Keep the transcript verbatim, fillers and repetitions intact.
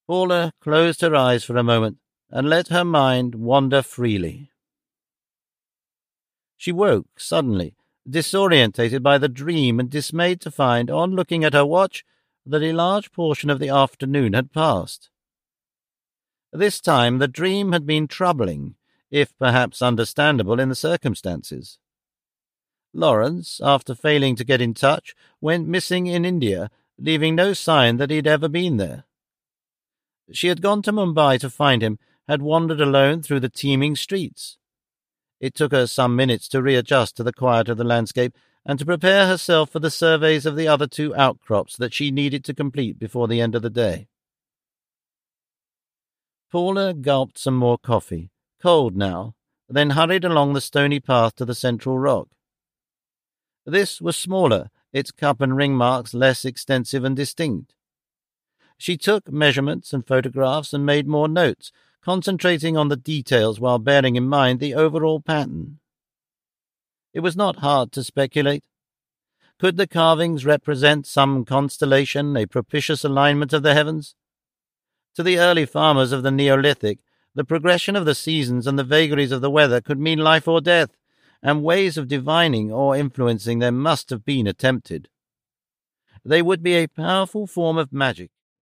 Paula closed her eyes for a moment and let her mind wander freely. She woke suddenly, disorientated by the dream and dismayed to find, on looking at her watch, that a large portion of the afternoon had passed. This time the dream had been troubling, if perhaps understandable in the circumstances. Lawrence, after failing to get in touch, went missing in India, leaving no sign that he had ever been there. She had gone to Mumbai to find him, had wandered alone through the teeming streets. It took her some minutes to readjust to the quiet of the landscape and to prepare herself for the surveys of the other two outcrops that she needed to complete before the end of the day. Paula gulped some more coffee, cold now, then hurried along the stony path to the central rock. This was smaller, its cup and ring marks less extensive and distinct. She took measurements and photographs and made more notes, concentrating on the details while bearing in mind the overall pattern. It was not hard to speculate. Could the carvings represent some constellation, a propitious alignment of the heavens? To the early farmers of the Neolithic, the progression of the seasons and the vagaries of the weather could mean life or death, and ways of divining or influencing them must have been attempted. They would be a powerful form of magic,